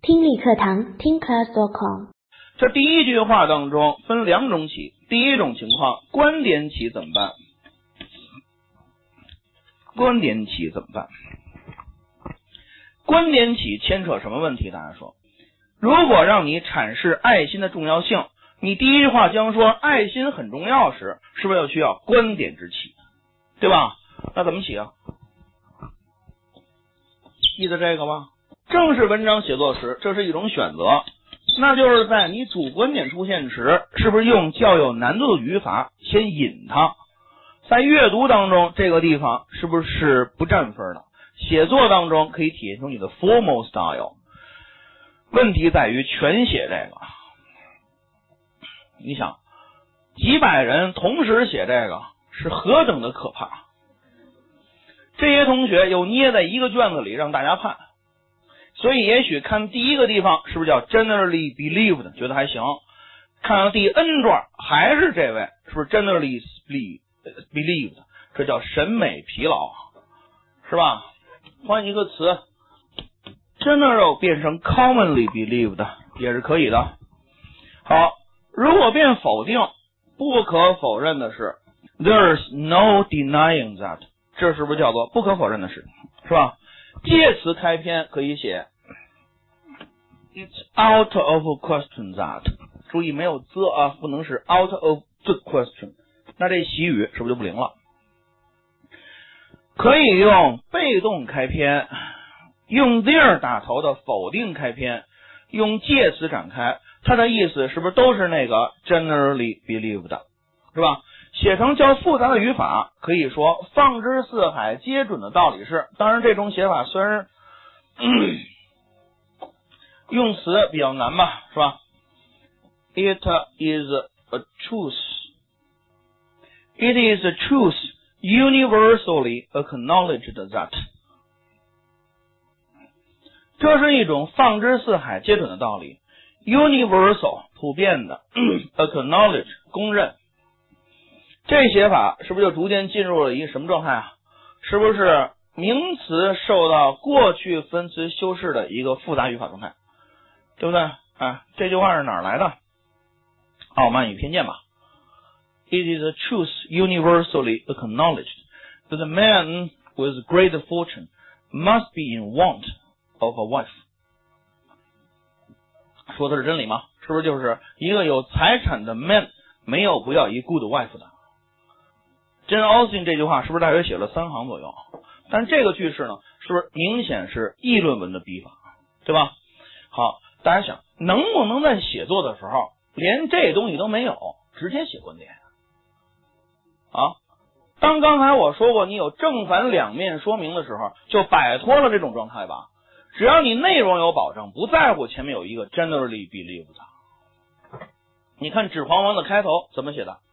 听力课堂听 class.com。 这第一句话当中分两种起，第一种情况观点起怎么办？观点起怎么办？观点起牵扯什么问题？大家说，如果让你阐释爱心的重要性，你第一句话将说爱心很重要时，是不是要需要观点之起，对吧？那怎么起啊？记得这个吗？正式文章写作时，这是一种选择，那就是在你主观点出现时，是不是用较有难度的语法先引它？在阅读当中，这个地方是不是不占分的？写作当中可以体现出你的 formal style。问题在于全写这个，你想，几百人同时写这个是何等的可怕？这些同学又捏在一个卷子里让大家判，所以也许看第一个地方是不是叫 generally believed 觉得还行，看到第 N 段还是这位，是不是 generally believed 这叫审美疲劳，是吧？换一个词 general 变成 commonly believed 也是可以的。好，如果变否定，不可否认的是 there's no denying that， 这是不是叫做不可否认的事，是吧？介词开篇可以写 it's out of question that， 注意没有 the 啊，不能是 out of the question， 那这习语是不是就不灵了？可以用被动开篇，用 there 打头的否定开篇，用介词展开，它的意思是不是都是那个 generally believed 的，是吧？写成较复杂的语法，可以说放之四海皆准的道理是，当然这种写法虽然用词比较难吧，是吧？ It is a truth. It is a truth universally acknowledged that。 这是一种放之四海皆准的道理， universal 普遍的acknowledge 公认。这写法是不是就逐渐进入了一个什么状态啊？是不是名词受到过去分词修饰的一个复杂语法状态，对不对？这句话是哪儿来的？傲慢与偏见吧。 It is a truth universally acknowledged that a man with great fortune must be in want of a wife。 说的是真理吗？是不是就是一个有财产的 man 没有不要一 good wife 的？Jane Austen 这句话是不是大约写了3行左右？但是这个句式呢，是不是明显是议论文的笔法，对吧？好，大家想，能不能在写作的时候连这东西都没有，直接写观点啊？当刚才我说过你有正反两面说明的时候，就摆脱了这种状态吧。只要你内容有保证，不在乎前面有一个 generally believed。 你看指环王的开头怎么写的？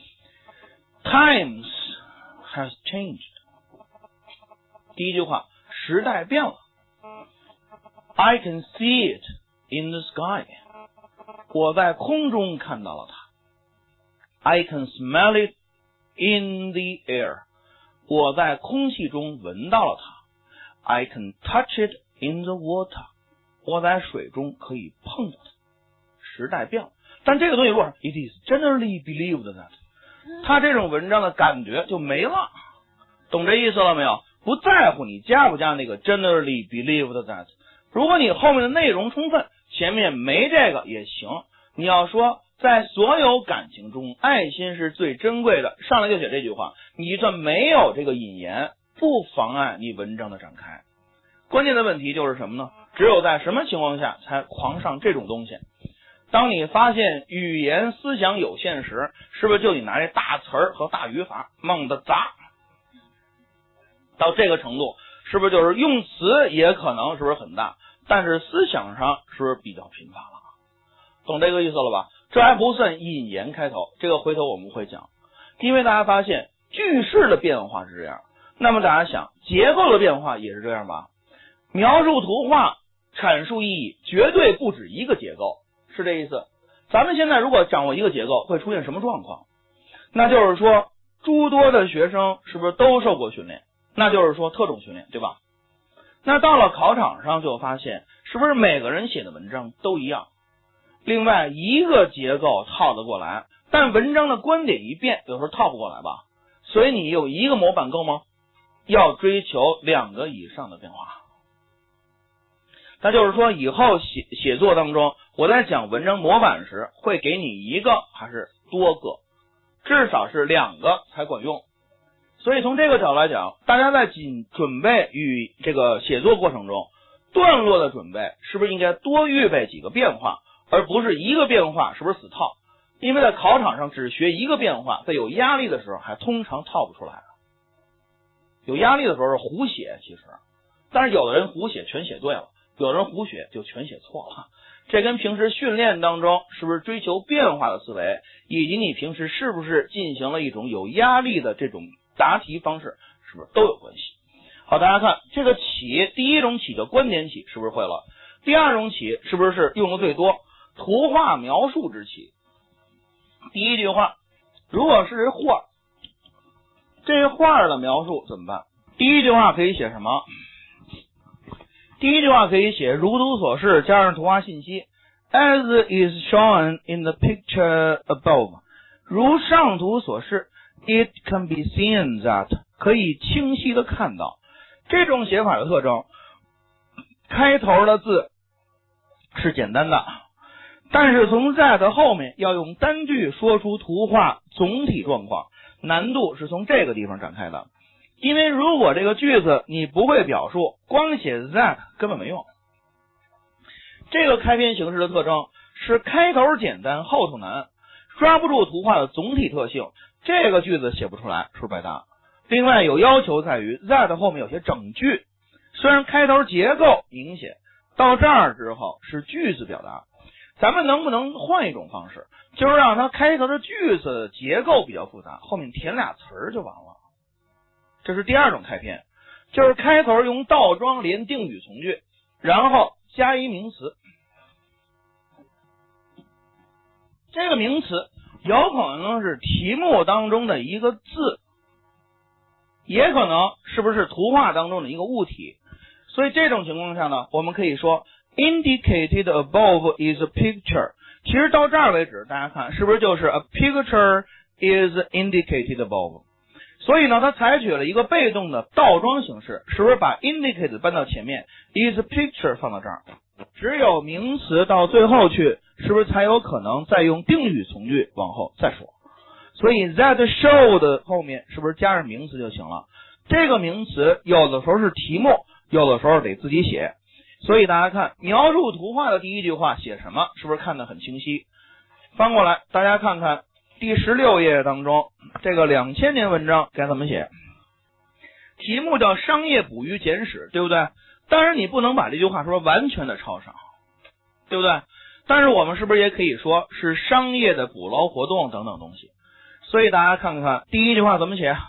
Times has changed。 第一句话，时代变了。 I can see it in the sky。 我在空中看到了它。 I can smell it in the air。 我在空气中闻到了它。 I can touch it in the water。 我在水中可以碰到它。时代变了，但这个东西如果 it is generally believed that，他这种文章的感觉就没了，懂这意思了没有？不在乎你加不加那个 generally believed that， 如果你后面的内容充分，前面没这个也行。你要说在所有感情中，爱心是最珍贵的，上来就写这句话，你就算没有这个引言，不妨碍你文章的展开。关键的问题就是什么呢？只有在什么情况下才狂上这种东西？当你发现语言思想有限时，是不是就得拿这大词儿和大语法猛地砸？到这个程度，是不是就是用词也可能是不是很大，但是思想上是不是比较贫乏了？懂这个意思了吧？这还不算引言开头，这个回头我们会讲。因为大家发现句式的变化是这样，那么大家想结构的变化也是这样吧？描述图画阐述意义绝对不止一个结构，是这意思。咱们现在如果掌握一个结构，会出现什么状况？那就是说诸多的学生是不是都受过训练？那就是说特种训练，对吧？ 那到了考场上就发现，是不是每个人写的文章都一样？另外一个结构套得过来，但文章的观点一变，有时候套不过来吧。所以你有一个模板够吗？要追求2个以上的变化。那就是说以后写作当中，我在讲文章模板时，会给你1个还是多个，至少是2个才管用。所以从这个角度来讲，大家在准备与这个写作过程中，段落的准备是不是应该多预备几个变化，而不是一个变化是不是死套？因为在考场上只学一个变化，在有压力的时候还通常套不出来。有压力的时候是胡写，其实，但是有的人胡写全写对了，有的人胡写就全写错了。这跟平时训练当中是不是追求变化的思维，以及你平时是不是进行了一种有压力的这种答题方式，是不是都有关系？好，大家看这个起，第一种起叫观点起，是不是会了？第二种起是不是用的最多？图画描述之起。第一句话，如果是画，这画的描述怎么办？第一句话可以写什么？第一句话可以写如图所示，加上图画信息 ，as is shown in the picture above。如上图所示 ，it can be seen that 可以清晰的看到。这种写法的特征，开头的字是简单的，但是从 that 后面要用单句说出图画总体状况，难度是从这个地方展开的。因为如果这个句子你不会表述，光写 that 根本没用。这个开篇形式的特征是开头简单，后头难，抓不住图画的总体特性，这个句子写不出来，是不是白搭？另外有要求在于 that 后面有些整句，虽然开头结构明显，到这儿之后是句子表达。咱们能不能换一种方式，就是让它开头的句子的结构比较复杂，后面填俩词儿就完了。这是第二种开篇，就是开头用倒装连定语从句，然后加一名词。这个名词有可能是题目当中的一个字，也可能是不是图画当中的一个物体。所以这种情况下呢，我们可以说 indicated above is a picture。 其实到这儿为止，大家看是不是就是 a picture is indicated above。 所以呢，它采取了一个被动的倒装形式，是不是把 indicate 搬到前面， is a picture 放到这儿，只有名词到最后去，是不是才有可能再用定语从句往后再说。所以 that show 的后面是不是加上名词就行了？这个名词有的时候是题目，有的时候得自己写。所以大家看描述图画的第一句话写什么，是不是看得很清晰？翻过来大家看看第16页当中这个2000年文章该怎么写。题目叫商业捕鱼简史，对不对？当然你不能把这句话说完全的抄上，对不对？但是我们是不是也可以说是商业的捕捞活动等等东西？所以大家看看第一句话怎么写，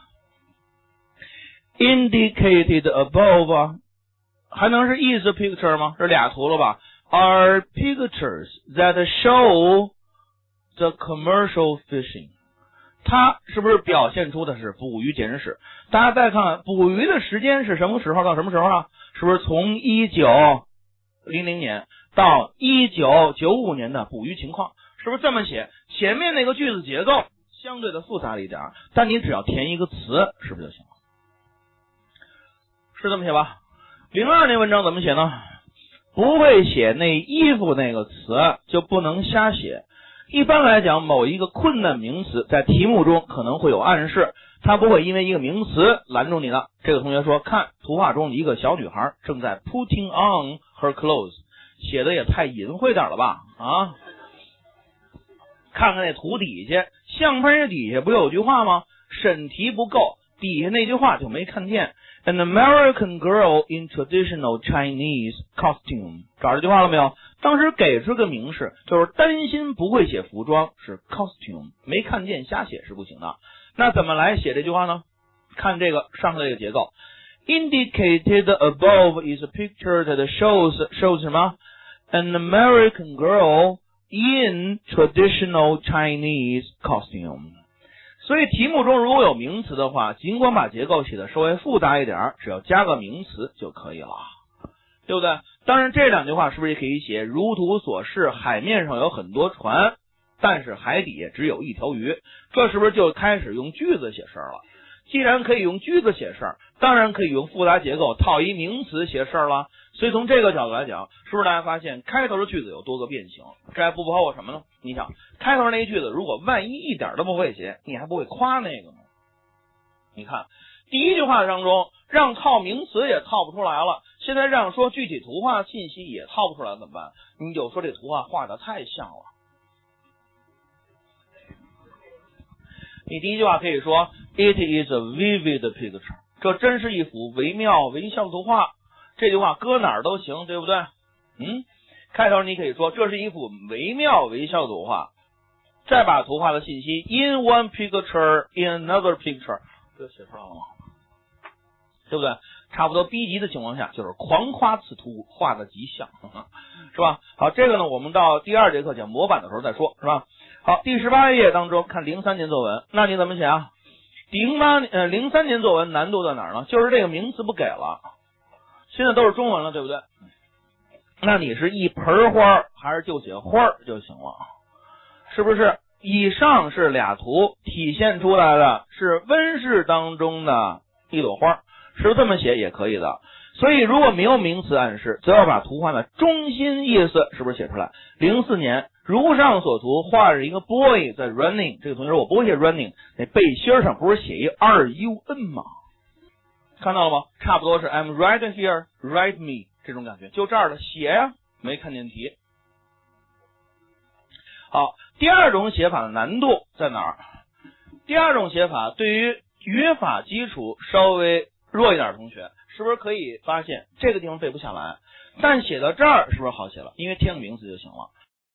indicated above， 还能是 is a picture 吗？这俩图了吧？ are pictures that show the commercial fishing。 它是不是表现出的是捕鱼简史？大家再看看捕鱼的时间是什么时候到什么时候啊？是不是从1900年到1995年的捕鱼情况？是不是这么写？前面那个句子结构相对的复杂了一点，但你只要填一个词，是不是就行了？是这么写吧？02年文章怎么写呢？不会写那衣服那个词就不能瞎写。一般来讲，某一个困难名词在题目中可能会有暗示，它不会因为一个名词拦住你的。这个同学说，看图画中一个小女孩正在 putting on her clothes， 写的也太淫秽点了吧啊！看看那图底下，相片底下不有句话吗？审题不够，底下那句话就没看见。An American girl in traditional Chinese costume， 找这句话了没有？当时给出个明示，就是担心不会写服装是 costume， 没看见瞎写是不行的。那怎么来写这句话呢？看这个上头这个结构 ，indicated above is a picture that shows 什么 ？An American girl in traditional Chinese costume。所以题目中如果有名词的话，尽管把结构写的稍微复杂一点，只要加个名词就可以了。 对不对？当然这两句话是不是也可以写如图所示，海面上有很多船，但是海底只有一条鱼，这是不是就开始用句子写事儿了？既然可以用句子写事儿，当然可以用复杂结构套一名词写事儿了。所以从这个角度来讲，是不是大家发现开头的句子有多个变形？这还不包括什么呢？你想开头那一句子如果万一一点都不会写，你还不会夸那个呢？你看第一句话当中让套名词也套不出来了，现在让说具体图画信息也套不出来怎么办？你就说这图画画的太像了。你第一句话可以说 It is a vivid picture， 这真是一幅惟妙惟肖的图画。这句话搁哪儿都行，对不对？开头你可以说这是一幅惟妙惟肖的图画，再把图画的信息 in one picture in another picture， 这写出来了吗？对不对？差不多 B 级的情况下就是狂夸此图画的极像，是吧？好，这个呢我们到第二节课讲模板的时候再说，是吧？好，第18页当中看03年作文，那你怎么写啊？03年作文难度在哪儿呢？就是这个名词不给了，现在都是中文了，对不对？那你是一盆花还是就写花就行了？是不是？以上是俩图，体现出来的是温室当中的一朵花，是不是这么写也可以的？所以如果没有名词暗示，则要把图画的中心意思是不是写出来？04年如上所图，画着一个 boy 在 running， 这个同学我不会写 running， 那背心上不是写一 RUN 吗？看到了吗？差不多是 I'm right here, write me 这种感觉，就这儿的写呀，没看见题。好，第二种写法的难度在哪儿？第二种写法对于语法基础稍微弱一点的同学，是不是可以发现这个地方背不下来，但写到这儿是不是好写了？因为添个名词就行了。